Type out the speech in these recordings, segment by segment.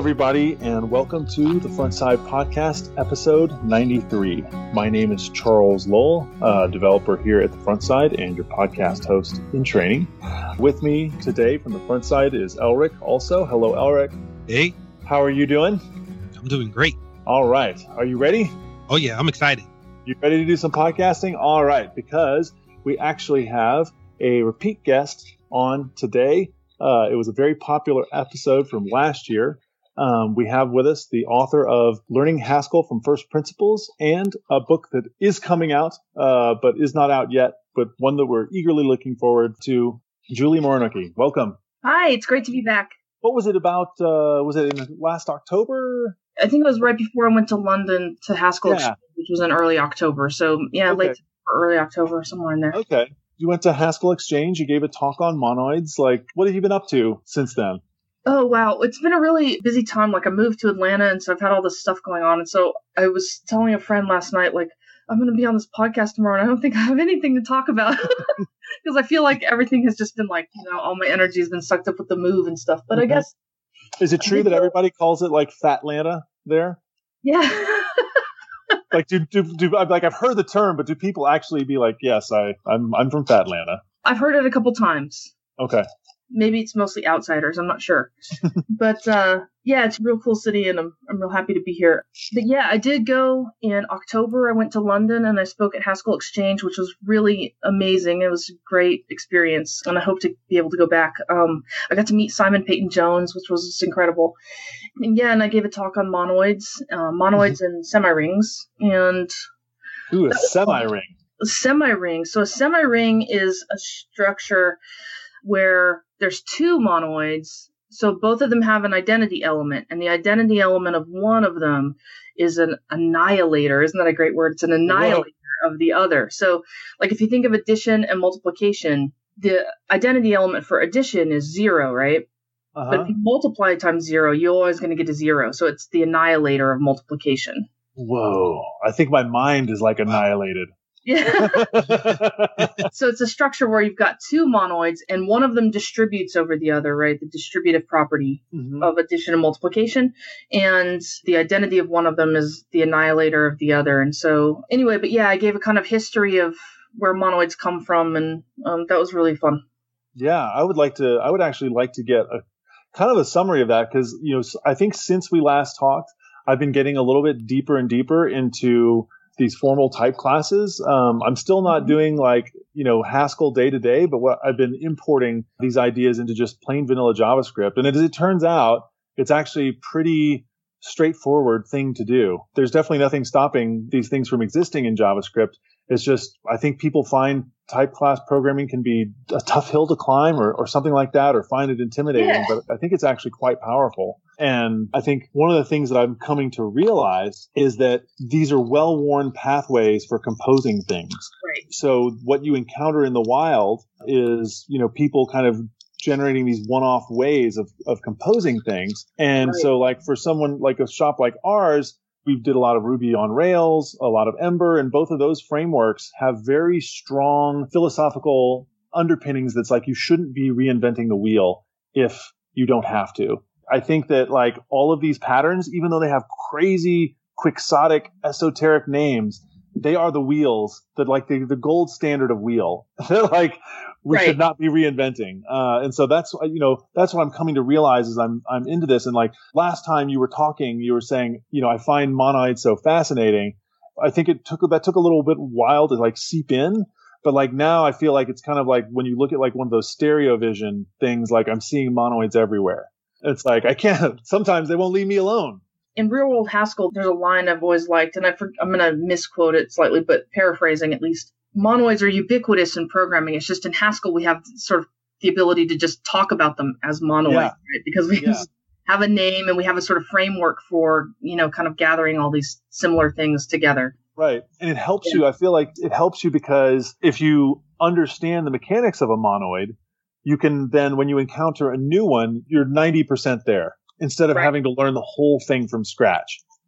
everybody, and welcome to the Frontside Podcast, episode 93. My name is Charles Lowell, developer here at the Frontside and your podcast host in training. With me today from the Frontside is Elric also. Hello, Elric. Hey. How are you doing? I'm doing great. All right. Are you ready? Oh, yeah. I'm excited. You ready to do some podcasting? All right. Because we actually have a repeat guest on today. It was a very popular episode from last year. We have with us the author of Learning Haskell from First Principles and a book that is coming out, but is not out yet, but one that we're eagerly looking forward to, Julie Moronicki. Welcome. Hi, it's great to be back. What was it about? Was it in last October? I think it was right before I went to London to Haskell Exchange, which was in early October. So, yeah, okay. Late early October, somewhere in there. Okay. You went to Haskell Exchange. You gave a talk on monoids. Like, what have you been up to since then? Oh, wow. It's been a really busy time. Like, I moved to Atlanta, and so I've had all this stuff going on. And so I was telling a friend last night, like, I'm going to be on this podcast tomorrow, and I don't think I have anything to talk about. Because I feel like everything has just been like, all my energy has been sucked up with the move and stuff. But I guess. Is it true that everybody calls it like Fatlanta there? Yeah. Like, like I've heard the term, but do people actually be like, yes, I'm from Fatlanta? I've heard it a couple times. Okay. Maybe it's mostly outsiders. I'm not sure. But yeah, it's a real cool city, and I'm real happy to be here. But yeah, I did go in October. I went to London, and I spoke at Haskell Exchange, which was really amazing. It was a great experience, and I hope to be able to go back. I got to meet Simon Peyton-Jones, which was just incredible. And yeah, and I gave a talk on monoids and semirings. And ooh, a semiring. A semiring. So a semiring is a structure where there's two monoids, so both of them have an identity element, and the identity element of one of them is an annihilator. Isn't that a great word? It's an annihilator of the other. So, like, if you think of addition and multiplication, the identity element for addition is 0, right? But if you multiply times 0, you're always going to get to 0. So it's the annihilator of multiplication. Whoa. I think my mind is like annihilated. Yeah. So it's a structure where you've got two monoids, and one of them distributes over the other, right? The distributive property of addition and multiplication. And the identity of one of them is the annihilator of the other. And so anyway, but yeah, I gave a kind of history of where monoids come from, and that was really fun. Yeah, I would actually like to get a kind of a summary of that, because, I think since we last talked, I've been getting a little bit deeper and deeper into these formal type classes. I'm still not doing Haskell day to day, but what I've been importing these ideas into just plain vanilla JavaScript. And as it turns out, it's actually a pretty straightforward thing to do. There's definitely nothing stopping these things from existing in JavaScript. It's just, I think people find type class programming can be a tough hill to climb or something like that, or find it intimidating. Yeah. But I think it's actually quite powerful. And I think one of the things that I'm coming to realize is that these are well-worn pathways for composing things. Right. So what you encounter in the wild is, people kind of generating these one-off ways of composing things. And so like for someone like a shop like ours, we did a lot of Ruby on Rails, a lot of Ember, and both of those frameworks have very strong philosophical underpinnings that's like you shouldn't be reinventing the wheel if you don't have to. I think that like all of these patterns, even though they have crazy, quixotic, esoteric names, they are the wheels that like the gold standard of wheel. They're like we should not be reinventing. And so that's what I'm coming to realize is I'm into this. And like last time you were talking, you were saying, I find monoids so fascinating. I think that took a little bit while to like seep in. But like now I feel like it's kind of like when you look at like one of those stereo vision things, like I'm seeing monoids everywhere. It's like I can't. Sometimes they won't leave me alone. In Real World Haskell, there's a line I've always liked, and I'm going to misquote it slightly, but paraphrasing at least. Monoids are ubiquitous in programming. It's just in Haskell we have sort of the ability to just talk about them as monoids, right? Because we just have a name and we have a sort of framework for, kind of gathering all these similar things together. Right. And it helps you. I feel like it helps you because if you understand the mechanics of a monoid, you can then, when you encounter a new one, you're 90% there instead of having to learn the whole thing from scratch.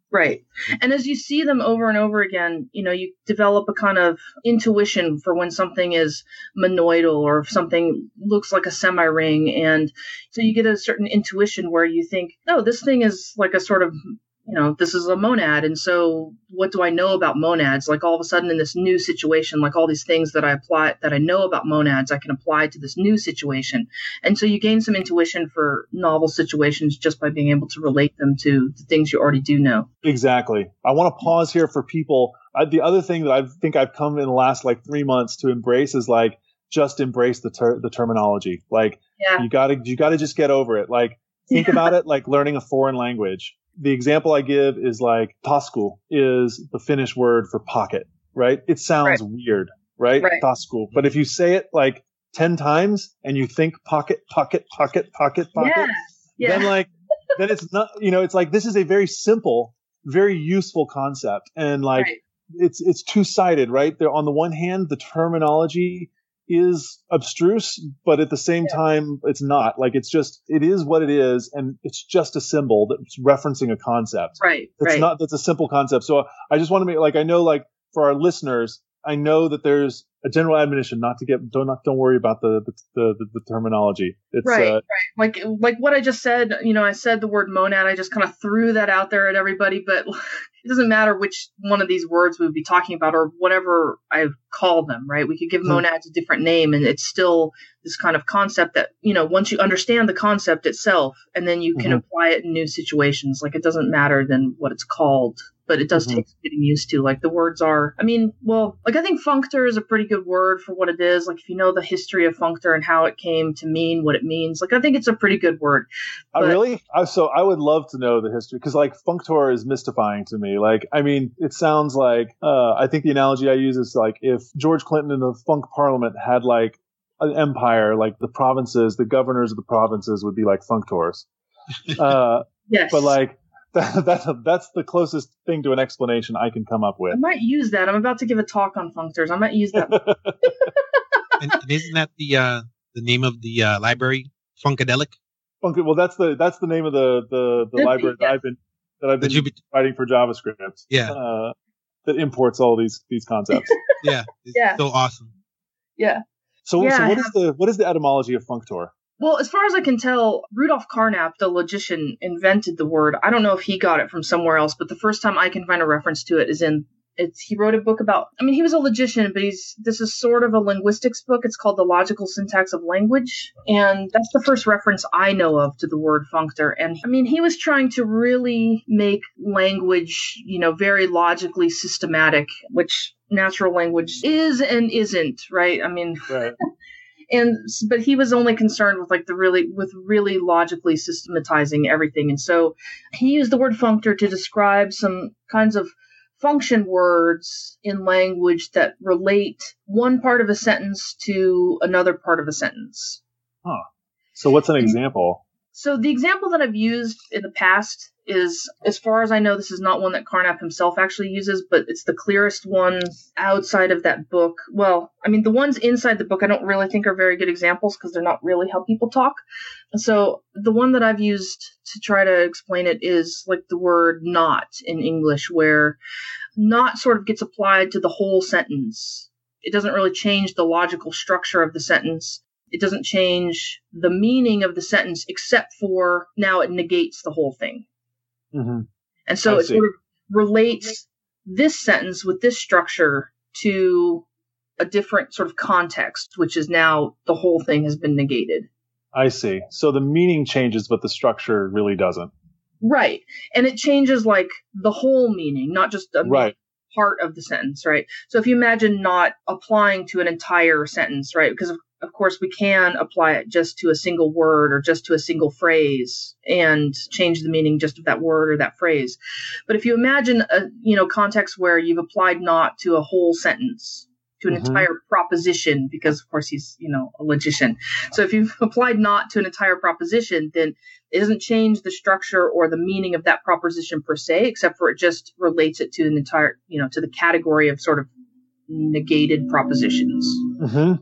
Right. And as you see them over and over again, you develop a kind of intuition for when something is monoidal or if something looks like a semi-ring. And so you get a certain intuition where you think, oh, this thing is like a sort of, this is a monad. And so what do I know about monads? Like all of a sudden in this new situation, like all these things that I know about monads, I can apply to this new situation. And so you gain some intuition for novel situations just by being able to relate them to the things you already do know. Exactly. I want to pause here for people. The other thing that I think I've come in the last 3 months to embrace is just embrace the terminology. You gotta just get over it. Think about it like learning a foreign language. The example I give is tasku is the Finnish word for pocket, right? It sounds weird, right? Tasku. But if you say it 10 times and you think pocket, pocket, pocket, pocket, pocket, then it's not, it's this is a very simple, very useful concept. And it's two-sided, right? There, on the one hand, the terminology is abstruse, but at the same time, it's not. It is what it is, and it's just a symbol that's referencing a concept. Right. That's a simple concept. So I just want to make, I know, for our listeners, I know that there's a general admonition don't worry about the terminology. It's, right. Like what I just said, I said the word monad, I just kind of threw that out there at everybody, but it doesn't matter which one of these words we would be talking about or whatever I call them, right? We could give monads a different name and it's still this kind of concept that, once you understand the concept itself and then you can apply it in new situations, it doesn't matter then what it's called. But it does take getting used to. The words are, I think functor is a pretty good word for what it is. If you know the history of functor and how it came to mean what it means, I think it's a pretty good word. Really? So I would love to know the history because functor is mystifying to me. It sounds I think the analogy I use is if George Clinton in the Funk Parliament had an empire, the provinces, the governors of the provinces would be like functors. Yes. But that's the closest thing to an explanation I can come up with. I might use that. I'm about to give a talk on functors. I might use that. and isn't that the name of the library, Funkadelic? Well, that's the name of the library that I've been writing for JavaScript. Yeah. That imports all these concepts. Yeah. It's so awesome. Yeah. So what is the etymology of functor? Well, as far as I can tell, Rudolf Carnap, the logician, invented the word. I don't know if he got it from somewhere else, but the first time I can find a reference to it is he wrote a book about, he was a logician, but this is sort of a linguistics book. It's called The Logical Syntax of Language. And that's the first reference I know of to the word functor. And he was trying to really make language, very logically systematic, which natural language is and isn't, right? Right. But he was only concerned with really logically systematizing everything. And so he used the word functor to describe some kinds of function words in language that relate one part of a sentence to another part of a sentence. Huh. So what's an example? So the example that I've used in the past is, as far as I know, this is not one that Carnap himself actually uses, but it's the clearest one outside of that book. Well, the ones inside the book I don't really think are very good examples because they're not really how people talk. So the one that I've used to try to explain it is the word not in English, where not sort of gets applied to the whole sentence. It doesn't really change the logical structure of the sentence. It doesn't change the meaning of the sentence, except for now it negates the whole thing. Mm-hmm. And so it sort of relates this sentence with this structure to a different sort of context, which is now the whole thing has been negated. I see. So the meaning changes, but the structure really doesn't. Right. And it changes the whole meaning, not just a part of the sentence, right? So if you imagine not applying to an entire sentence, right? Because of course, we can apply it just to a single word or just to a single phrase and change the meaning just of that word or that phrase. But if you imagine a context where you've applied not to a whole sentence, to an entire proposition, because of course he's a logician. So if you've applied not to an entire proposition, then it doesn't change the structure or the meaning of that proposition per se, except for it just relates it to an entire to the category of sort of negated propositions. Mm-hmm.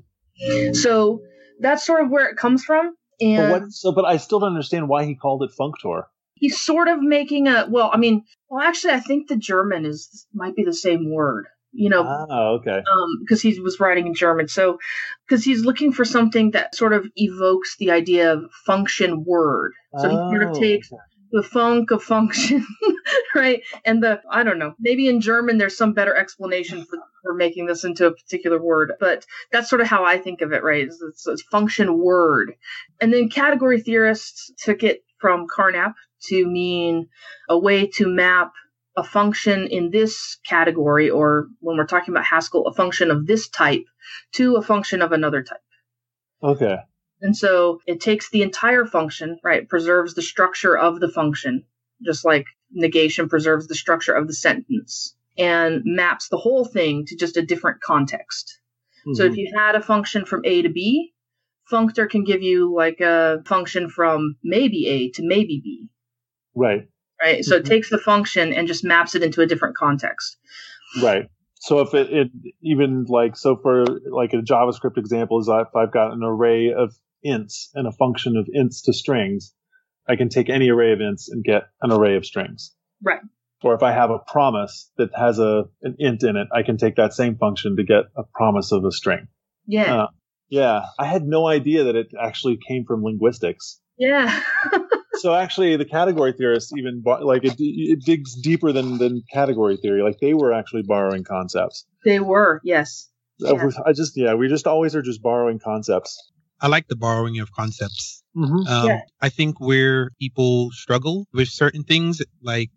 So that's sort of where it comes from. And but I still don't understand why he called it functor. He's sort of making actually, I think the German might be the same word, okay. because he was writing in German. So, because he's looking for something that sort of evokes the idea of function word. So he sort of takes the funk of function, right? And I don't know, maybe in German there's some better explanation for making this into a particular word, but that's sort of how I think of it, right? It's function word. And then category theorists took it from Carnap to mean a way to map a function in this category, or when we're talking about Haskell, a function of this type to a function of another type. Okay. And so it takes the entire function, right, preserves the structure of the function, just like negation preserves the structure of the sentence, and maps the whole thing to just a different context. Mm-hmm. So if you had a function from A to B, functor can give you like a function from maybe A to maybe B. Right. Right. So it takes the function and just maps it into a different context. Right. So if it even like, so for like a JavaScript example is if I've got an array of ints and a function of ints to strings, I can take any array of ints and get an array of strings. Right. Or if I have a promise that has an int in it, I can take that same function to get a promise of a string. Yeah. Yeah. I had no idea that it actually came from linguistics. Yeah. So actually, the category theorists even like it digs deeper than category theory. Like they were actually borrowing concepts. They were, yes. Yeah. We just always are just borrowing concepts. I like the borrowing of concepts. Mm-hmm. I think where people struggle with certain things, like,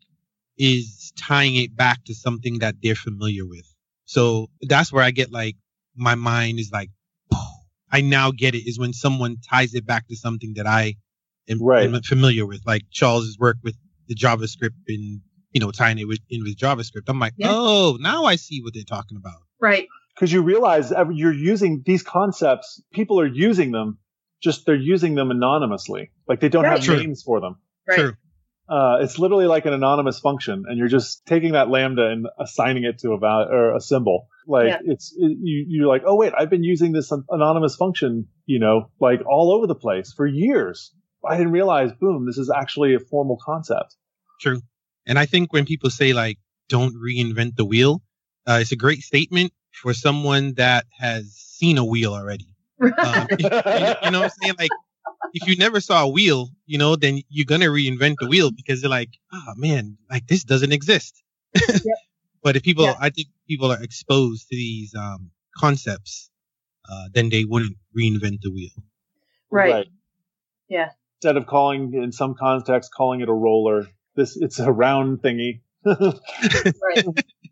is tying it back to something that they're familiar with. So that's where I get like, my mind is like, I now get it, is when someone ties it back to something that I am familiar with, like Charles's work with the JavaScript and, tying it in with JavaScript. I'm like, oh, now I see what they're talking about. Right. Because you realize you're using these concepts, people are using them, just they're using them anonymously. Like they don't have names for them. Right. True. It's literally like an anonymous function, and you're just taking that lambda and assigning it to a value or a symbol. Like you're like, oh wait, I've been using this anonymous function, like all over the place for years. I didn't realize, boom, this is actually a formal concept. True. And I think when people say like, don't reinvent the wheel, it's a great statement for someone that has seen a wheel already. You know what I'm saying? Like, if you never saw a wheel, then you're going to reinvent the wheel because you're like, oh man, like this doesn't exist. Yep. But if I think people are exposed to these concepts, then they wouldn't reinvent the wheel. Right. Yeah. Instead of in some context, calling it a roller, it's a round thingy. Right.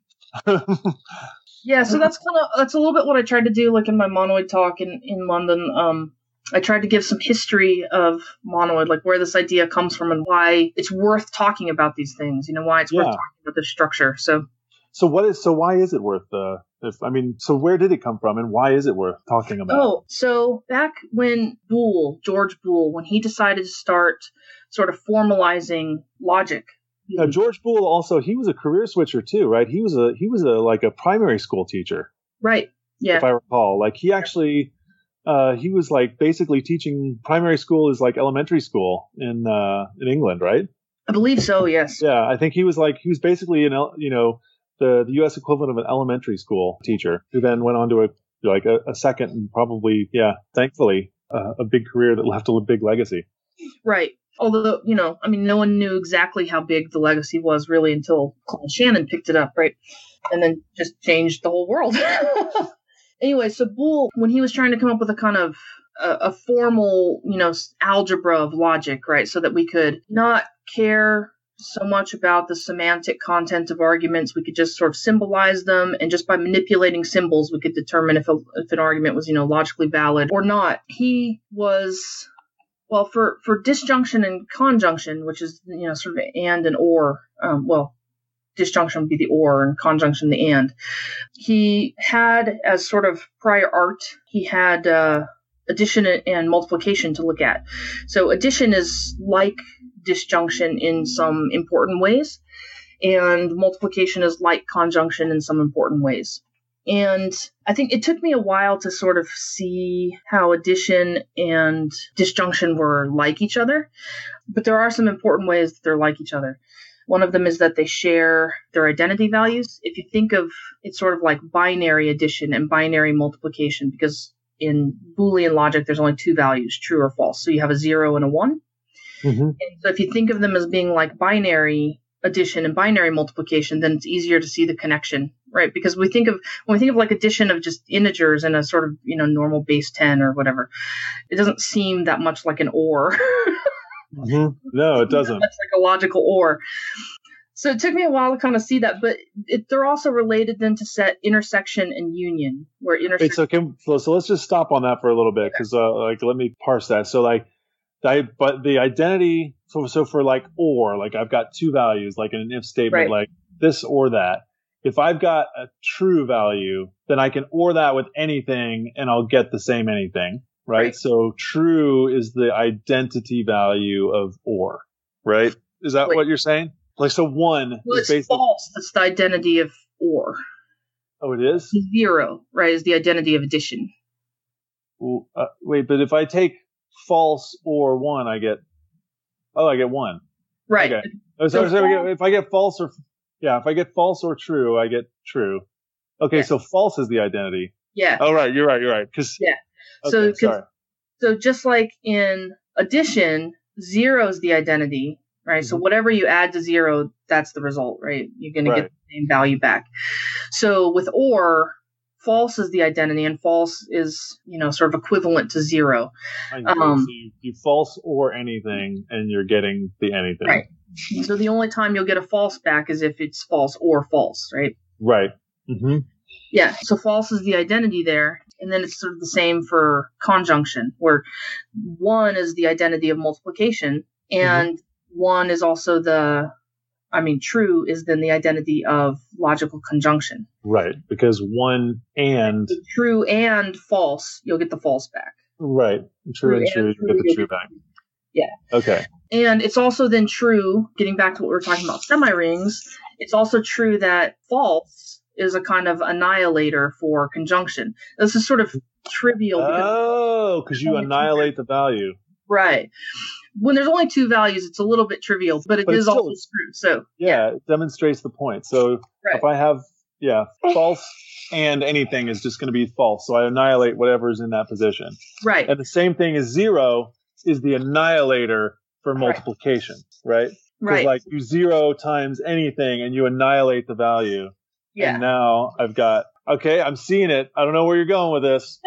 Yeah. So that's a little bit what I tried to do, like in my Monoid talk in London. I tried to give some history of Monoid, like where this idea comes from and why it's worth talking about these things. Why it's worth talking about this structure. So why is it worth so where did it come from and why is it worth talking about? Oh, so back when George Boole, when he decided to start sort of formalizing logic. Now, George Boole also, he was a career switcher too, right? He was like a primary school teacher. Right. Yeah. If I recall, like he actually, he was like basically teaching primary school is like elementary school in England, right? I believe so. Yes. Yeah. I think he was basically the U.S. equivalent of an elementary school teacher who then went on to a second and probably, thankfully, a big career that left a big legacy. Right. Although, no one knew exactly how big the legacy was really until Claude Shannon picked it up, right? And then just changed the whole world. Anyway, so Boole, when he was trying to come up with a kind of a formal, algebra of logic, right, so that we could not care so much about the semantic content of arguments, we could just sort of symbolize them, and just by manipulating symbols, we could determine if an argument was, logically valid or not. He was, well, for disjunction and conjunction, which is, sort of and or, disjunction would be the or and conjunction the and. He had, as sort of prior art, he had addition and multiplication to look at. So addition is like disjunction in some important ways, and multiplication is like conjunction in some important ways. And I think it took me a while to sort of see how addition and disjunction were like each other. But there are some important ways that they're like each other. One of them is that they share their identity values. If you think of it sort of like binary addition and binary multiplication, because in Boolean logic, there's only two values, true or false. So you have a 0 and a 1. Mm-hmm. And so if you think of them as being like binary addition and binary multiplication, then it's easier to see the connection, right? Because when we think of like addition of just integers in a sort of, normal base 10 or whatever, it doesn't seem that much like an OR. Mm-hmm. No, it doesn't. That's like a logical OR. So it took me a while to kind of see that, but they're also related then to set intersection and union, where intersection. So let's just stop on that for a little bit, because let me parse that. So but the identity, so for like or, like I've got two values, like in an if statement, like this or that. If I've got a true value, then I can or that with anything and I'll get the same anything, right? So true is the identity value of or, right? Is that what you're saying? Like, so 1 is basically false. That's the identity of or. Oh, it is? 0, right, is the identity of addition. Well, wait, but if I take false or 1, I get 1. Right. Okay. If I get false or true, I get true. Okay, so false is the identity. Yeah. Oh, right. You're right. Okay, so just like in addition, 0 is the identity, right? Mm-hmm. So whatever you add to 0, that's the result, right? You're going to get the same value back. So with or, false is the identity, and false is, sort of equivalent to 0. So you false or anything, and you're getting the anything. Right. So the only time you'll get a false back is if it's false or false, right? Right. Mm-hmm. Yeah. So false is the identity there. And then it's sort of the same for conjunction, where 1 is the identity of multiplication, and 1 is also true is then the identity of logical conjunction. Right, because 1 and... True and false, you'll get the false back. Right, true and true, you get the true back. Yeah. Okay. And it's also then true, getting back to what we were talking about, semi-rings, it's also true that false is a kind of annihilator for conjunction. This is sort of trivial. Because you annihilate the value. Right. When there's only two values, it's a little bit trivial, but it is also true. So it demonstrates the point. So if I have false and anything is just going to be false, so I annihilate whatever's in that position. Right. And the same thing as 0 is the annihilator for multiplication, right? Right. Like you 0 times anything and you annihilate the value. Yeah. And now I've got. Okay, I'm seeing it. I don't know where you're going with this,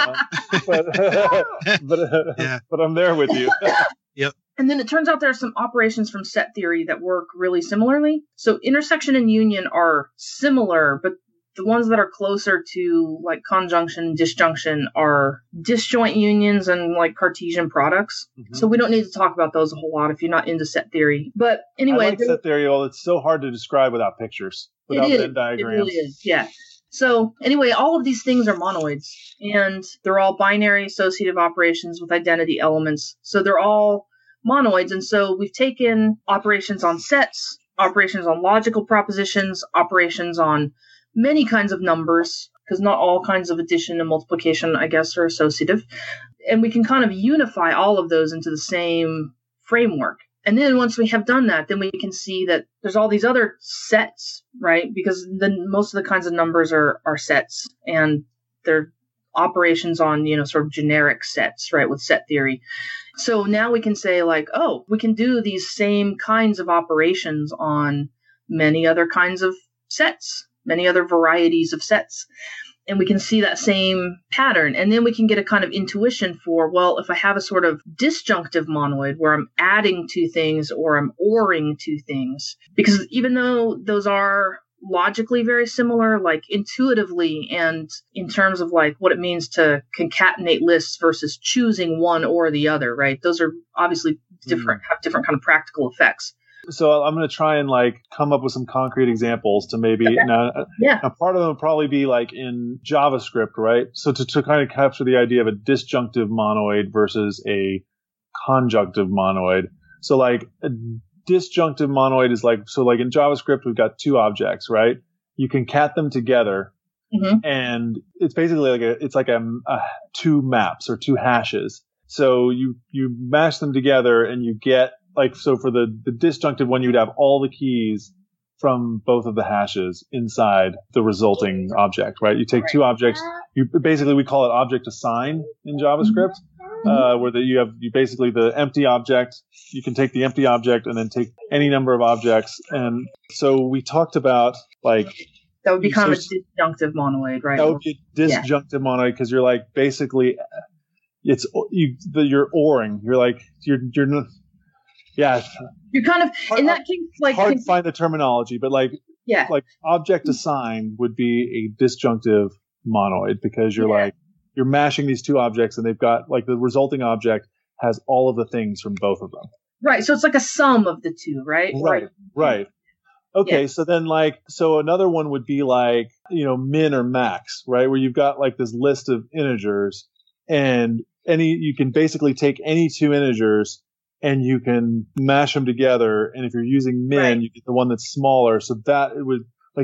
but I'm there with you. Yep. And then it turns out there are some operations from set theory that work really similarly. So intersection and union are similar, but the ones that are closer to like conjunction and disjunction are disjoint unions and like Cartesian products. Mm-hmm. So we don't need to talk about those a whole lot if you're not into set theory. But anyway, I like set theory. Well, it's so hard to describe without pictures, without Venn diagrams. It really is. Yeah. So anyway, all of these things are monoids, and they're all binary associative operations with identity elements. So they're all monoids. And so we've taken operations on sets, operations on logical propositions, operations on many kinds of numbers, because not all kinds of addition and multiplication, I guess, are associative. And we can kind of unify all of those into the same framework. And then once we have done that, then we can see that there's all these other sets, right? Because then most of the kinds of numbers are sets, and they're operations on, sort of generic sets, right, with set theory. So now we can say like, oh, we can do these same kinds of operations on many other kinds of sets, many other varieties of sets. And we can see that same pattern. And then we can get a kind of intuition for, well, if I have a sort of disjunctive monoid where I'm adding two things or I'm oring two things, because even though those are logically very similar, like intuitively and in terms of like what it means to concatenate lists versus choosing one or the other, right? Those are obviously different, have different kind of practical effects. So I'm going to try and like come up with some concrete examples to maybe now part of them will probably be like in JavaScript, right? So to kind of capture the idea of a disjunctive monoid versus a conjunctive monoid. So like a disjunctive monoid is like, so like in JavaScript, we've got two objects, right? You can cat them together and it's basically like two maps or two hashes. So you mash them together and you get so for the disjunctive one, you'd have all the keys from both of the hashes inside the resulting object, right? You take two objects, we call it object assign in JavaScript, where you basically the empty object, you can take the empty object and then take any number of objects. And so we talked about that would be kind of a disjunctive monoid, right? That would be a disjunctive monoid because you're basically you're ORing. You're You're kind of in that case hard to find the terminology, but object assign would be a disjunctive monoid because you're you're mashing these two objects and they've got the resulting object has all of the things from both of them. Right. So it's like a sum of the two, right? Right. Okay. So then so another one would be min or max, right? Where you've got this list of integers and you can basically take any two integers and you can mash them together. And if you're using min, you get the one that's smaller. So that it would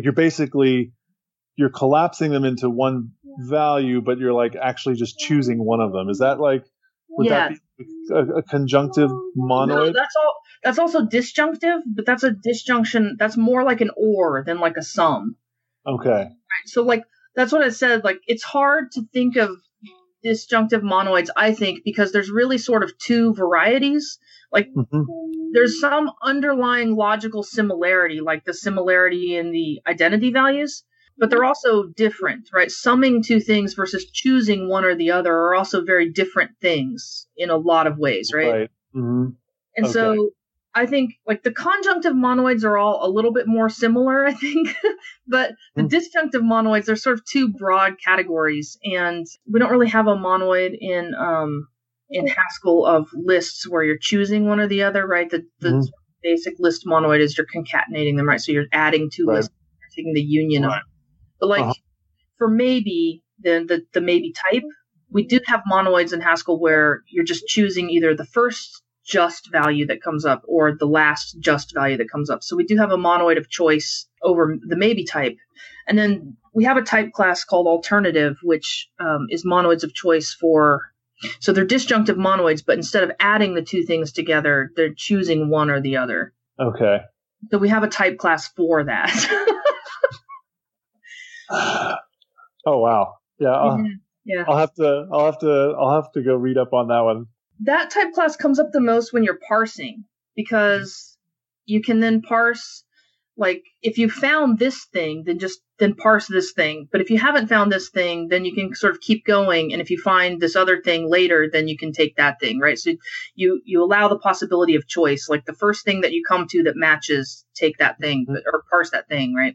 you're collapsing them into one value, but you're actually just choosing one of them. Is that would that be a conjunctive monoid? No, that's also disjunctive, but that's a disjunction. That's more like an or than a sum. Okay. Right. So that's what I said. It's hard to think of disjunctive monoids, I think, because there's really sort of two varieties. There's some underlying logical similarity, like the similarity in the identity values, but they're also different, right? Summing two things versus choosing one or the other are also very different things in a lot of ways, right? Right. Mm-hmm. And so I think the conjunctive monoids are all a little bit more similar, I think, but the disjunctive monoids are sort of two broad categories, and we don't really have a monoid in Haskell of lists where you're choosing one or the other, right? The basic list monoid is you're concatenating them, right? So you're adding two lists, you're taking the union of them. But for maybe, the maybe type, we do have monoids in Haskell where you're just choosing either the first just value that comes up or the last just value that comes up. So we do have a monoid of choice over the maybe type. And then we have a type class called alternative, which is monoids of choice so they're disjunctive monoids, but instead of adding the two things together, they're choosing one or the other. Okay. So we have a type class for that. Oh wow. Yeah. I'll have to go read up on that one. That type class comes up the most when you're parsing, because you can then parse, if you found this thing, then parse this thing. But if you haven't found this thing, then you can sort of keep going. And if you find this other thing later, then you can take that thing, right? So you allow the possibility of choice. The first thing that you come to that matches, take that thing or parse that thing, right?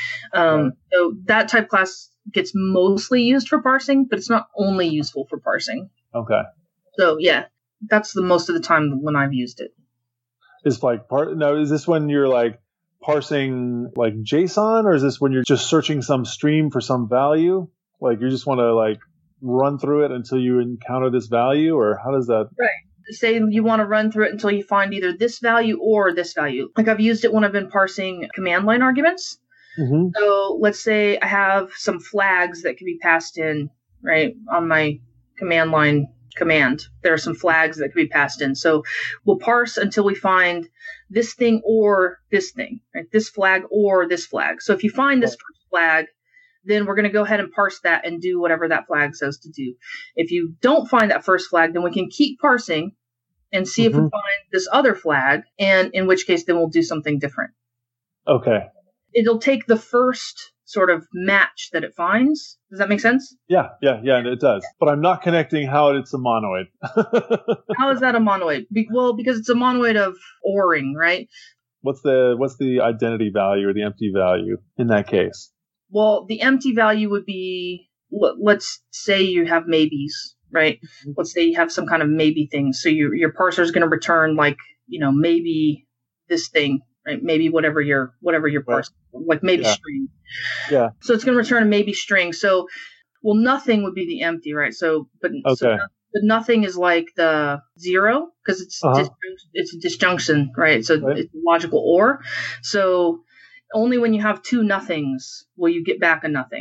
So that type class gets mostly used for parsing, but it's not only useful for parsing. Okay. So yeah, that's the most of the time when I've used it. Is is this when you're parsing JSON, or is this when you're just searching some stream for some value? You just want to run through it until you encounter this value, or how does that? Right. Say you want to run through it until you find either this value or this value. I've used it when I've been parsing command line arguments. Mm-hmm. So let's say I have some flags that can be passed in, right, on my command line command. There are some flags that can be passed in. So we'll parse until we find this thing or this thing, right? This flag or this flag. So if you find this first flag, then we're going to go ahead and parse that and do whatever that flag says to do. If you don't find that first flag, then we can keep parsing and see if we find this other flag, and in which case then we'll do something different. Okay. It'll take the first sort of match that it finds. Does that make sense? Yeah, it does. But I'm not connecting how it's a monoid. How is that a monoid? Well, because it's a monoid of ORing, right? What's the identity value or the empty value in that case? Well, the empty value would be, let's say you have maybes, right? Mm-hmm. Let's say you have some kind of maybe thing. So your parser is going to return maybe this thing, right? Maybe whatever you're parsing, maybe string. Yeah. So it's going to return a maybe string. So, nothing would be the empty, right? So, but nothing is like the zero because it's a disjunction, right? So it's a logical OR. So only when you have two nothings will you get back a nothing.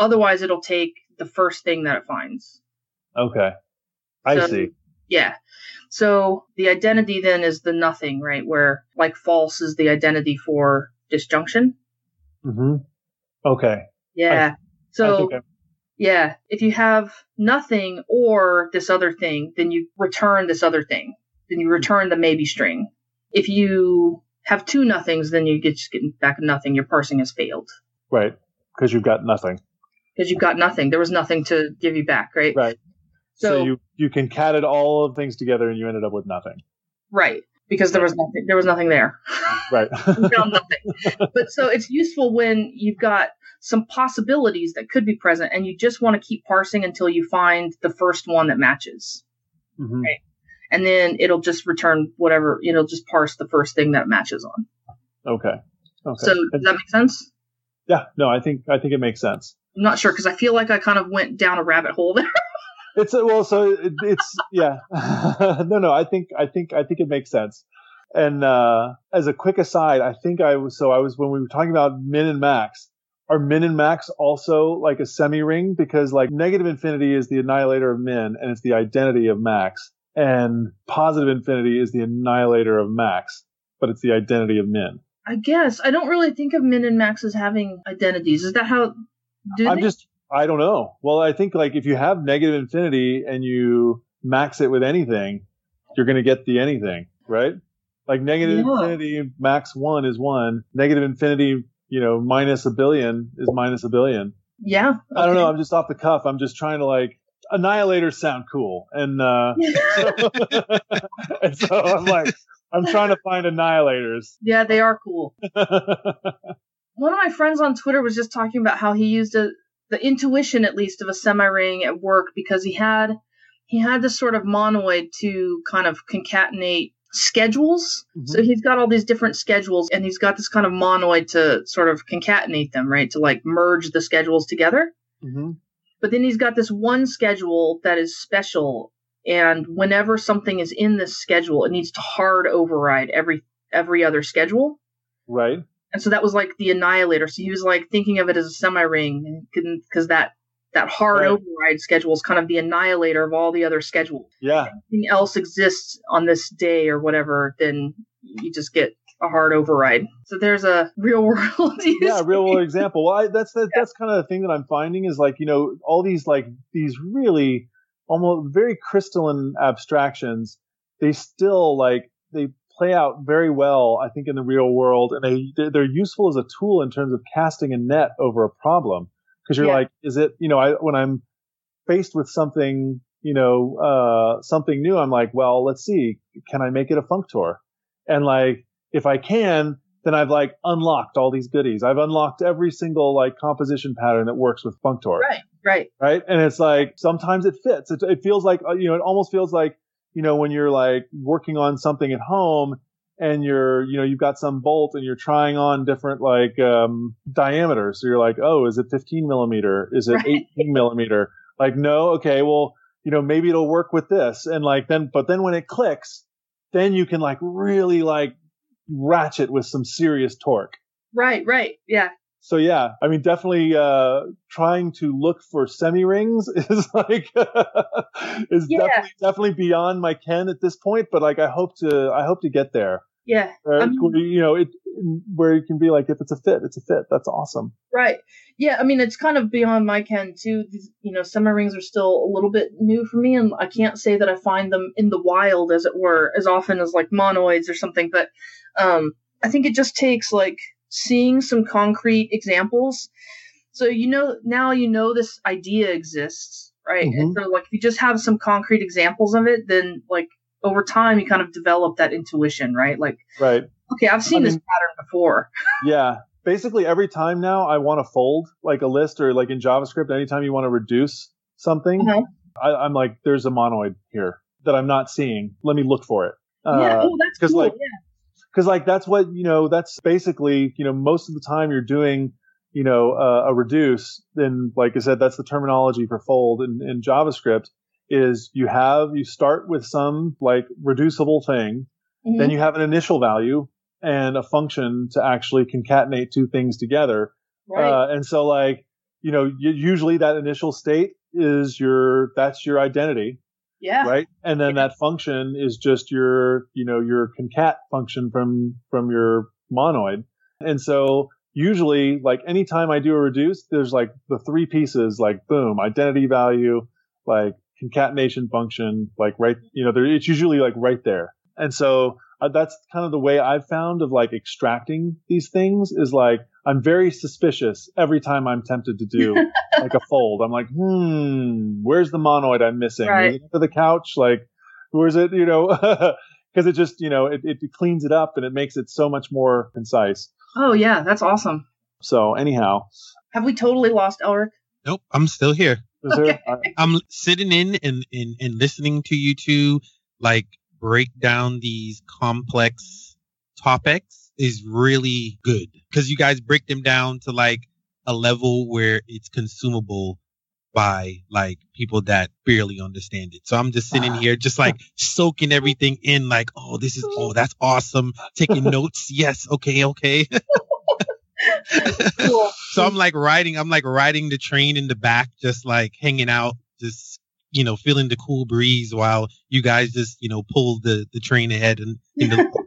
Otherwise, it'll take the first thing that it finds. Okay. I see. Yeah. So the identity then is the nothing, right? Where like false is the identity for disjunction. Mm-hmm. Okay. Yeah. Yeah, if you have nothing or this other thing, then you return this other thing. Then you return the maybe string. If you have two nothings, then you just get back nothing. Your parsing has failed. Right. Because you've got nothing. Because you've got nothing. There was nothing to give you back, right? Right. So you concatted all of things together and you ended up with nothing. Right. Because there was nothing. There was nothing there. Right. You found nothing. But so it's useful when you've got some possibilities that could be present and you just want to keep parsing until you find the first one that matches. Mm-hmm. Right. And then it'll just return whatever, it'll just parse the first thing that it matches on. Okay. So does that make sense? Yeah. No, I think it makes sense. I'm not sure because I feel like I kind of went down a rabbit hole there. It's yeah. No, I think it makes sense. And as a quick aside, I think I was when we were talking about min and max, are min and max also like a semi-ring? Because like negative infinity is the annihilator of min and it's the identity of max. And positive infinity is the annihilator of max, but it's the identity of min. I guess. I don't really think of min and max as having identities. Is that how I don't know. Well, I think like if you have negative infinity and you max it with anything, you're going to get the anything, right? Like negative infinity max 1 is 1. Negative infinity, minus a billion is minus a billion. Yeah. Okay. I don't know. I'm just off the cuff. I'm just trying to like, annihilators sound cool. And, and so I'm like, I'm trying to find annihilators. Yeah, they are cool. One of my friends on Twitter was just talking about how he used the intuition, at least, of a semi-ring at work because he had this sort of monoid to kind of concatenate schedules. Mm-hmm. So he's got all these different schedules and he's got this kind of monoid to sort of concatenate them, right? To like merge the schedules together. Mm-hmm. But then he's got this one schedule that is special. And whenever something is in this schedule, it needs to hard override every other schedule. Right. And so that was like the annihilator. So he was like thinking of it as a semi-ring because that hard override schedule is kind of the annihilator of all the other schedules. Yeah. If anything else exists on this day or whatever, then you just get a hard override. So there's a real world real world example. Well, that's kind of the thing that I'm finding is like, all these like these really almost very crystalline abstractions, they still like they play out very well, I think, in the real world, and they're useful as a tool in terms of casting a net over a problem. Because you're like, is it, when I'm faced with something, something new, I'm like, well, let's see, can I make it a functor? And like, if I can, then I've like unlocked all these goodies. I've unlocked every single like composition pattern that works with functor. Right. And it's like, sometimes it fits. It feels like, it almost feels like, when you're like working on something at home and you've got some bolt and you're trying on different like, diameters. So you're like, oh, is it 15 millimeter? Is it 18 millimeter? Like, no. Okay. Well, maybe it'll work with this. And like, but then when it clicks, then you can like really like ratchet with some serious torque. Right. Yeah. So yeah, I mean, definitely trying to look for semi-rings is like definitely beyond my ken at this point. But like, I hope to get there. Yeah, where you can be like, if it's a fit, it's a fit. That's awesome. Right. Yeah, I mean, it's kind of beyond my ken too. Semi-rings are still a little bit new for me, and I can't say that I find them in the wild, as it were, as often as like monoids or something. But I think it just takes like seeing some concrete examples. So now this idea exists, right? Mm-hmm. And so like if you just have some concrete examples of it, then like over time you kind of develop that intuition, right? Like, right. Okay, I've seen this pattern before. Yeah. Basically every time now I want to fold like a list, or like in JavaScript, anytime you want to reduce something, I'm like, there's a monoid here that I'm not seeing. Let me look for it. That's cool. Because like that's what that's basically most of the time you're doing a reduce. Then like I said, that's the terminology for fold in JavaScript. Is you start with some like reducible thing, then you have an initial value and a function to actually concatenate two things together. Right. And so like usually that initial state is that's your identity. Yeah. Right. And then that function is just your concat function from your monoid. And so usually, like, anytime I do a reduce, there's like the three pieces, like, boom, identity value, like concatenation function, like, right, it's usually like right there. And so that's kind of the way I've found of like extracting these things is like, I'm very suspicious every time I'm tempted to do like a fold. I'm like, where's the monoid I'm missing? Right. Is it under the couch? Like, where's it, because it just, it cleans it up and it makes it so much more concise. Oh, yeah. That's awesome. So anyhow. Have we totally lost Elric? Nope. I'm still here. Okay. I'm sitting in and listening to you two like break down these complex topics is really good because you guys break them down to like a level where it's consumable by like people that barely understand it. So I'm just sitting here just like soaking everything in like, that's awesome. Taking notes. Yes. Okay. Cool. So I'm like riding the train in the back, just like hanging out, just, feeling the cool breeze while you guys just, pull the train ahead and in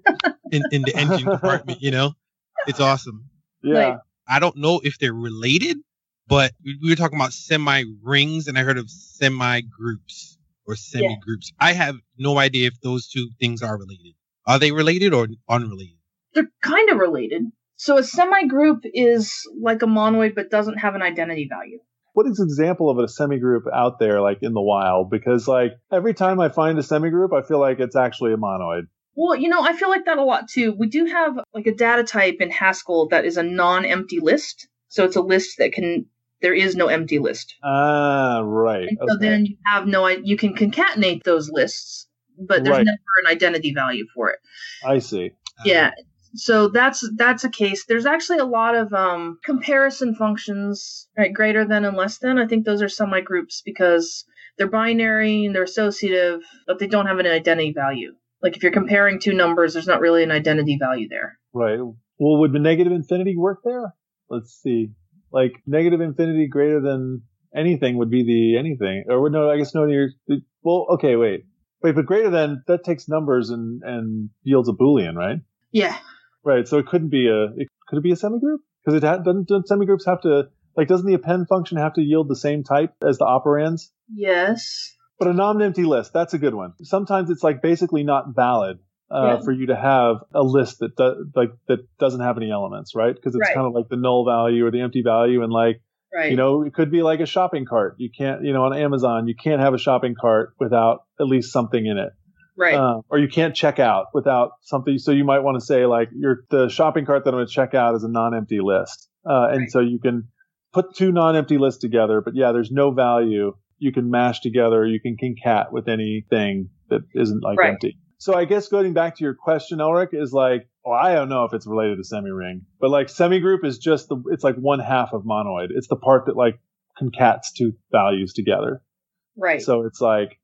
the engine compartment, it's awesome. Yeah. Like, I don't know if they're related, but we were talking about semi-rings and I heard of semi-groups or semi-groups. I have no idea if those two things are related. Are they related or unrelated? They're kind of related. So a semi-group is like a monoid but doesn't have an identity value. What is an example of a semigroup out there, like in the wild? Because like every time I find a semigroup, I feel like it's actually a monoid. Well, I feel like that a lot too. We do have like a data type in Haskell that is a non-empty list. So it's a list there is no empty list. Ah, right. And so then you have you can concatenate those lists, but there's never an identity value for it. I see. Yeah. So that's a case. There's actually a lot of comparison functions, right? Greater than and less than. I think those are semi-groups because they're binary and they're associative, but they don't have an identity value. Like if you're comparing two numbers, there's not really an identity value there. Right. Well, would the negative infinity work there? Let's see. Like negative infinity greater than anything would be the anything. Or no, I guess no. Well, okay, wait. But greater than, that takes numbers and yields a Boolean, right? Yeah. Right, so could it be a semigroup? Because doesn't semigroups have to, like, doesn't the append function have to yield the same type as the operands? Yes. But a non-empty list, that's a good one. Sometimes it's like basically not valid for you to have a list that doesn't have any elements, right? Because it's kind of like the null value or the empty value, and like, it could be like a shopping cart. You can't, on Amazon, you can't have a shopping cart without at least something in it. Right. Or you can't check out without something. So you might want to say like the shopping cart that I'm going to check out is a non-empty list. And so you can put two non-empty lists together, but yeah, there's no value. You can mash together. You can concat with anything that isn't like empty. So I guess going back to your question, Elric, is like, I don't know if it's related to semi-ring, but like semigroup is just it's like one half of monoid. It's the part that like concats two values together. Right. So it's like,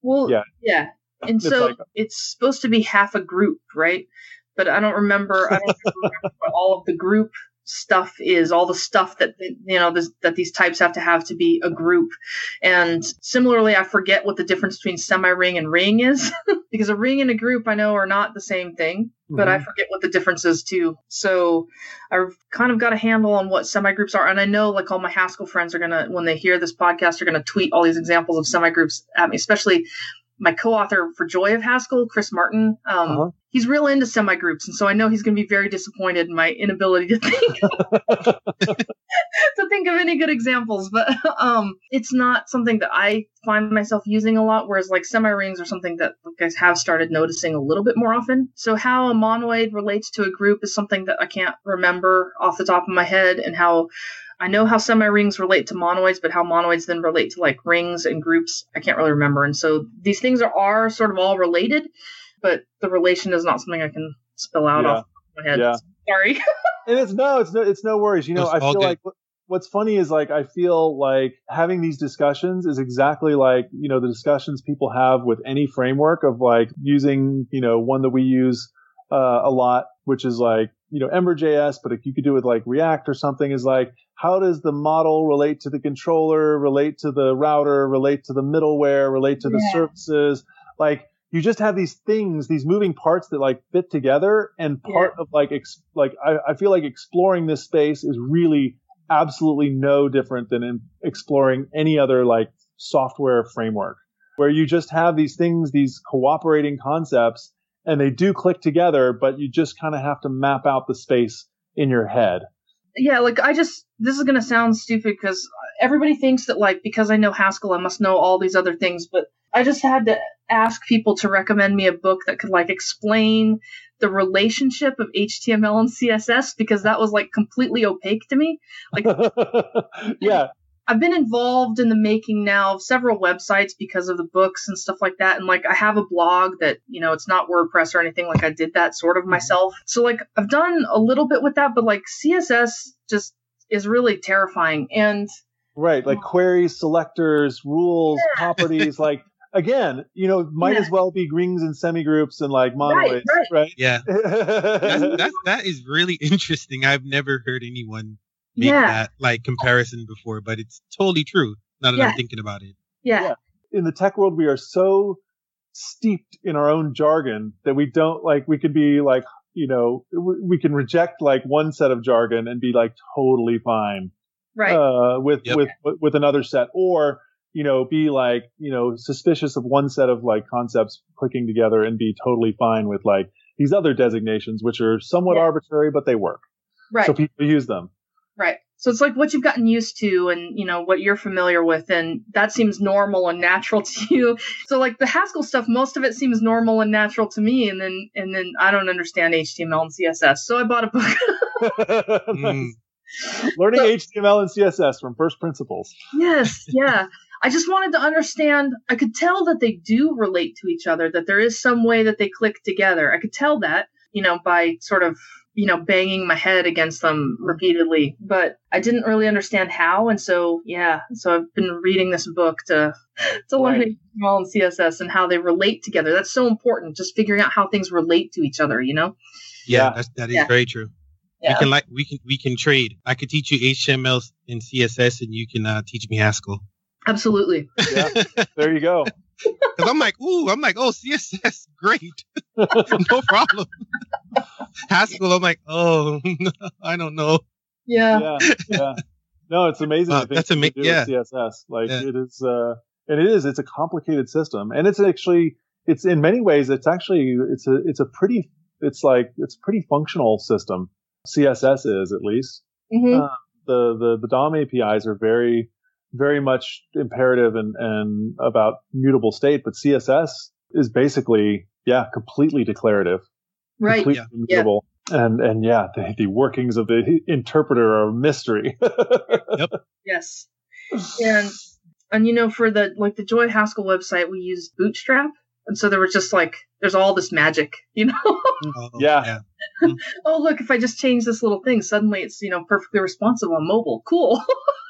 yeah. And so it's supposed to be half a group, right? But I don't remember what all of the group stuff is, all the stuff that, that these types have to be a group. And similarly, I forget what the difference between semi-ring and ring is because a ring and a group I know are not the same thing, but I forget what the difference is too. So I've kind of got a handle on what semi-groups are. And I know like all my Haskell friends are going to, when they hear this podcast, are going to tweet all these examples of semi-groups at me, especially my co-author for Joy of Haskell, Chris Martin. He's real into semi-groups, and so I know he's going to be very disappointed in my inability to think of any good examples. But it's not something that I find myself using a lot, whereas like semi-rings are something that I have started noticing a little bit more often. So how a monoid relates to a group is something that I can't remember off the top of my head, and how I know how semi-rings relate to monoids, but how monoids then relate to like rings and groups, I can't really remember. And so these things are sort of all related, but the relation is not something I can spell out off my head. Yeah. Sorry. And it's no worries. I feel like what's funny is like, I feel like having these discussions is exactly like, the discussions people have with any framework of like using, one that we use a lot, which is like Ember.js, but if you could do it with like React or something, is like, how does the model relate to the controller, relate to the router, relate to the middleware, relate to the services? Like, you just have these things, these moving parts that like fit together. And part of like, I feel like exploring this space is really absolutely no different than in exploring any other like software framework, where you just have these things, these cooperating concepts, and they do click together, but you just kind of have to map out the space in your head. Yeah, like this is going to sound stupid because everybody thinks that like, because I know Haskell, I must know all these other things, but I just had to ask people to recommend me a book that could like explain the relationship of HTML and CSS, because that was like completely opaque to me. Like, yeah. I've been involved in the making now of several websites because of the books and stuff like that. And like, I have a blog that, it's not WordPress or anything. Like, I did that sort of myself. So like, I've done a little bit with that, but like CSS just is really terrifying. And right. Like queries, selectors, rules, properties, like, again, might as well be rings and semigroups and like monoliths, right? Yeah. That is really interesting. I've never heard anyone make that like comparison before, but it's totally true now that I'm thinking about it. Yeah. In the tech world, we are so steeped in our own jargon that we don't like, we could be like, we can reject like one set of jargon and be like totally fine. Right. With another set, or, be like, suspicious of one set of like concepts clicking together and be totally fine with like these other designations, which are somewhat arbitrary, but they work. Right. So people use them. Right. So it's like what you've gotten used to and, what you're familiar with, and that seems normal and natural to you. So like the Haskell stuff, most of it seems normal and natural to me. And then I don't understand HTML and CSS. So I bought a book. Learning HTML and CSS from first principles. Yes. Yeah. I just wanted to understand. I could tell that they do relate to each other, that there is some way that they click together. I could tell that, by sort of, banging my head against them repeatedly, but I didn't really understand how. And so I've been reading this book to learn HTML and CSS and how they relate together. That's so important. Just figuring out how things relate to each other, Yeah, that is very true. Yeah. We can trade. I could teach you HTML and CSS, and you can teach me Haskell. Absolutely. Yeah, there you go. Because I'm like, oh, CSS, great. No problem. Haskell, I'm like, oh, I don't know. Yeah. No, it's amazing. That's amazing. Yeah. CSS, like it is, it's a complicated system, and it's in many ways, it's a pretty functional system. CSS is, at least. Mm-hmm. The DOM APIs are very, very much imperative and about mutable state, but CSS is basically, completely declarative. Right. Completely immutable. And the workings of the interpreter are a mystery. Yep. Yes. And for the Joy Haskell website, we used Bootstrap. And so there was just like, there's all this magic, Yeah. Oh, look, if I just change this little thing, suddenly it's, perfectly responsive on mobile. Cool.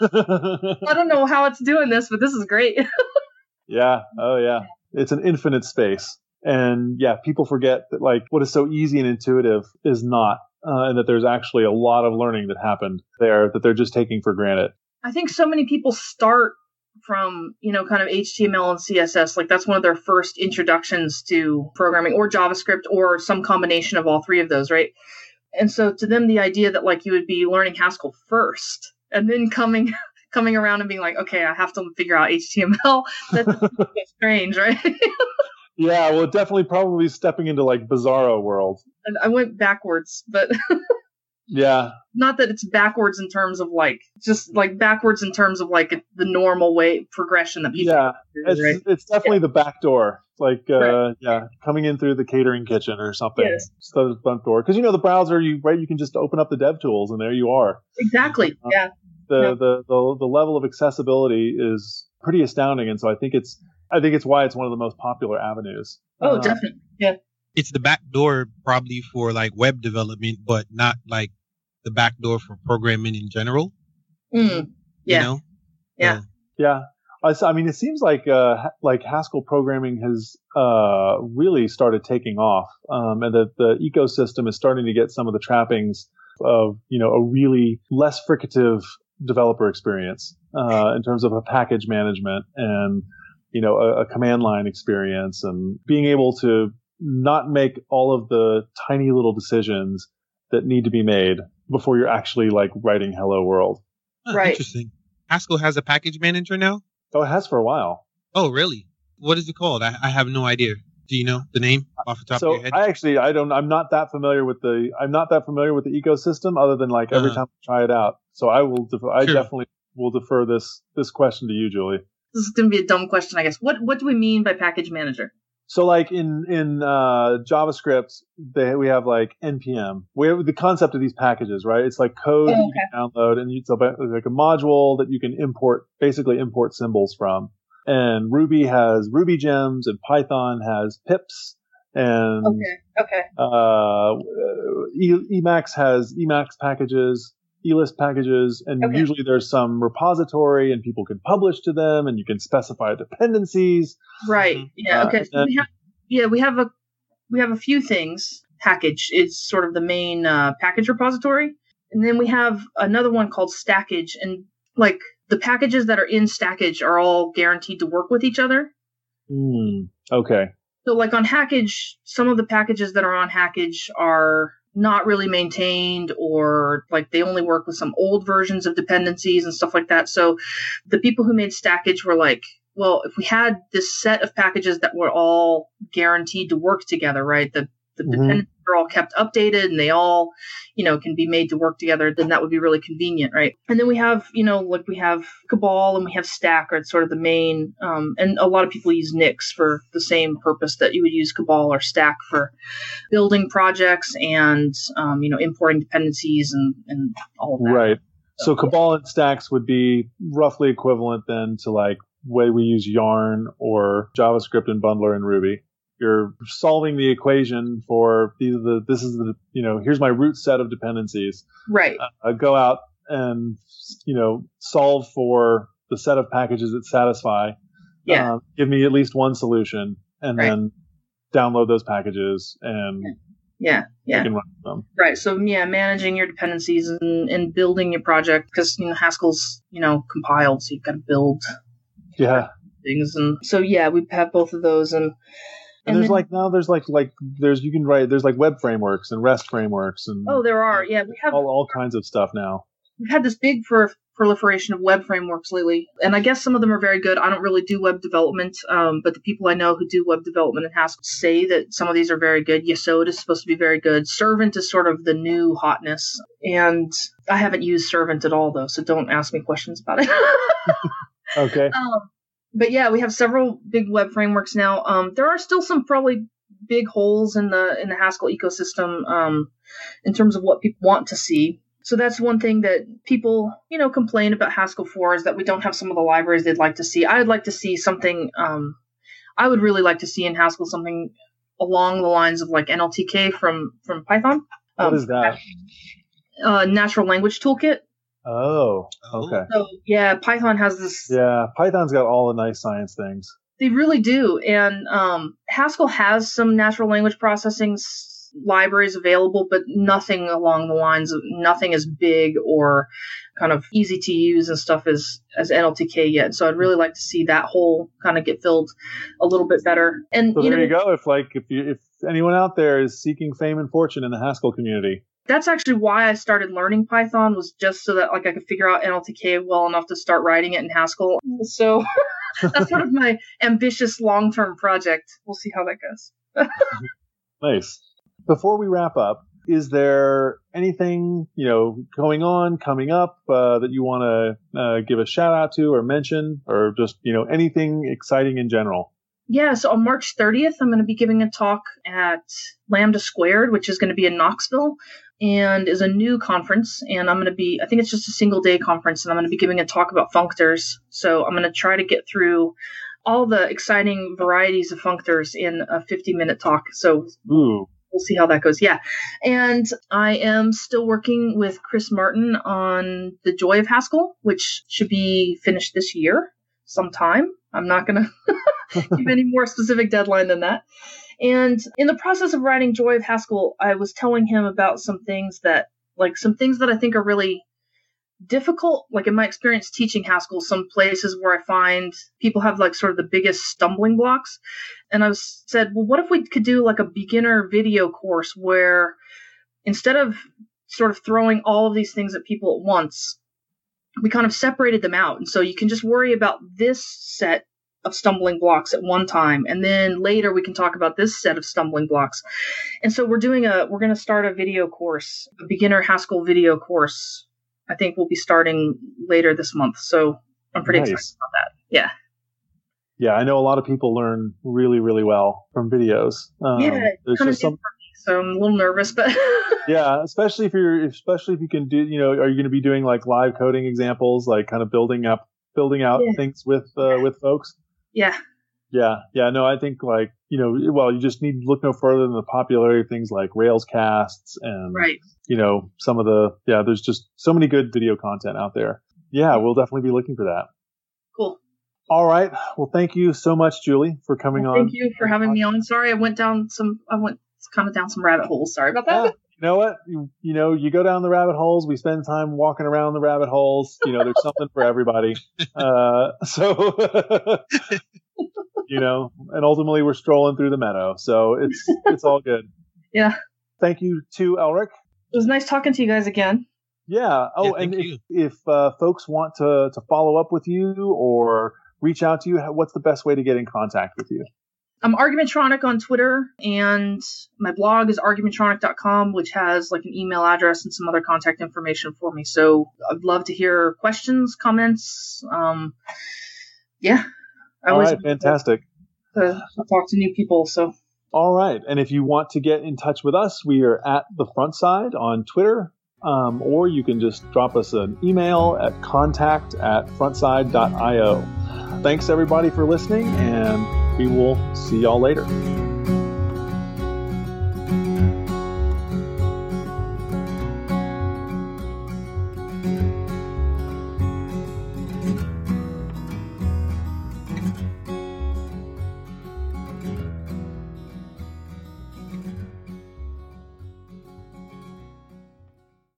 I don't know how it's doing this, but this is great. Yeah. Oh, yeah. It's an infinite space. And people forget that like what is so easy and intuitive is not, and that there's actually a lot of learning that happened there that they're just taking for granted. I think so many people start from, kind of HTML and CSS. Like that's one of their first introductions to programming, or JavaScript, or some combination of all three of those, right? And so to them, the idea that like you would be learning Haskell first and then coming around and being like, okay, I have to figure out HTML. That's strange, right? Yeah, well, definitely probably stepping into like Bizarro world. And I went backwards, but yeah. Not that it's backwards in terms of like, just like backwards in terms of like the normal way progression that people do, right? It's definitely the back door. Like, coming in through the catering kitchen or something. Yes. The front door. Because, the browser, you can just open up the dev tools and there you are. Exactly. The level of accessibility is pretty astounding. And so I think it's why it's one of the most popular avenues. Oh, definitely. Yeah. It's the back door probably for like web development, but not like the back door for programming in general. Yeah. Yeah. I mean, it seems like Haskell programming has really started taking off, and that the ecosystem is starting to get some of the trappings of a really less fricative developer experience in terms of a package management and a command line experience, and being able to not make all of the tiny little decisions that need to be made before you're actually like writing hello world. Right. Interesting. Haskell has a package manager now? Oh, it has for a while. Oh, really? What is it called? I have no idea. Do you know the name off the top of your head? I'm not that familiar with the ecosystem, other than like every time I try it out. So I definitely will defer this question to you, Julie. This is going to be a dumb question, I guess. What do we mean by package manager? So like in JavaScript, we have like NPM. We have the concept of these packages, right? It's like code that you can download, and it's like a module that you can basically import symbols from. And Ruby has Ruby gems, and Python has pips, and Emacs has Emacs packages, ELIST packages, and usually there's some repository, and people can publish to them, and you can specify dependencies. Right. Yeah. Okay. So we have a few things. Package is sort of the main package repository, and then we have another one called Stackage, and like the packages that are in Stackage are all guaranteed to work with each other. Okay. So like on Hackage, some of the packages that are on Hackage are not really maintained, or like they only work with some old versions of dependencies and stuff like that. So the people who made Stackage were like, well, if we had this set of packages that were all guaranteed to work together, right? The dependencies are all kept updated, and they all, can be made to work together, then that would be really convenient, right? And then we have, we have Cabal and we have Stack are sort of the main, and a lot of people use Nix for the same purpose that you would use Cabal or Stack for building projects and, importing dependencies and all of that. Right. So Cabal and Stacks would be roughly equivalent then to like way we use Yarn or JavaScript and Bundler and Ruby. You're solving the equation for here's my root set of dependencies. Right. Go out and, solve for the set of packages that satisfy. Yeah. Give me at least one solution, and then download those packages and you can run them. Right. So managing your dependencies and building your project, because Haskell's compiled, so you've got to build things, and so we have both of those, and there's web frameworks and REST frameworks, and there are we have all kinds of stuff now. We've had this big proliferation of web frameworks lately, and I guess some of them are very good. I don't really do web development, but the people I know who do web development in Haskell say that some of these are very good. Yesod is supposed to be very good. Servant is sort of the new hotness, and I haven't used Servant at all though, so don't ask me questions about it. Okay. But we have several big web frameworks now. There are still some probably big holes in the Haskell ecosystem in terms of what people want to see. So that's one thing that people, complain about Haskell for, is that we don't have some of the libraries they'd like to see. I would like to see something. I would really like to see in Haskell something along the lines of like NLTK from Python. What is that? Natural Language Toolkit. Oh, okay. So Python has this. Yeah, Python's got all the nice science things. They really do, and Haskell has some natural language processing libraries available, but nothing along the lines of nothing as big or kind of easy to use and stuff as NLTK yet. So I'd really like to see that hole kind of get filled a little bit better. And so there you go. If anyone out there is seeking fame and fortune in the Haskell community. That's actually why I started learning Python, was just so that I could figure out NLTK well enough to start writing it in Haskell. So that's sort of my ambitious long-term project. We'll see how that goes. Nice. Before we wrap up, is there anything, coming up that you want to give a shout out to or mention, or just, anything exciting in general? Yeah, so on March 30th, I'm going to be giving a talk at Lambda Squared, which is going to be in Knoxville, and is a new conference. And I think it's just a single day conference, and I'm going to be giving a talk about functors. So I'm going to try to get through all the exciting varieties of functors in a 50-minute talk. So we'll see how that goes. Yeah. And I am still working with Chris Martin on The Joy of Haskell, which should be finished this year. sometime. I'm not going to give any more specific deadline than that. And in the process of writing Joy of Haskell, I was telling him about some things that I think are really difficult. Like in my experience teaching Haskell, some places where I find people have like sort of the biggest stumbling blocks. And I said, well, what if we could do like a beginner video course where instead of sort of throwing all of these things at people at once, we kind of separated them out. And so you can just worry about this set of stumbling blocks at one time, and then later we can talk about this set of stumbling blocks. And so we're going to start a video course, a beginner Haskell video course. I think we'll be starting later this month. So I'm pretty excited about that. Yeah. Yeah, I know a lot of people learn really, really well from videos. It's kind of new for me, so I'm a little nervous, but yeah, especially if you can do, are you going to be doing like live coding examples, like kind of building out things with folks? Yeah. Yeah. No, I think like, you just need to look no further than the popularity of things like Railscasts and, some of there's just so many good video content out there. Yeah, we'll definitely be looking for that. Cool. All right. Well, thank you so much, Julie, for coming on. Thank you for having me on. Sorry, I went kind of down some rabbit holes. Sorry about that. You know what? You go down the rabbit holes. We spend time walking around the rabbit holes. There's something for everybody. And ultimately we're strolling through the meadow. So it's all good. Yeah. Thank you to Elric. It was nice talking to you guys again. Yeah. Oh, and if folks want to follow up with you or reach out to you, what's the best way to get in contact with you? I'm Argumentronic on Twitter, and my blog is argumentronic.com, which has like an email address and some other contact information for me. So I'd love to hear questions, comments. Yeah. All right, fantastic. To talk to new people. So. All right. And if you want to get in touch with us, we are at The Frontside on Twitter, or you can just drop us an email at contact@frontside.io. Thanks, everybody, for listening, and we will see y'all later.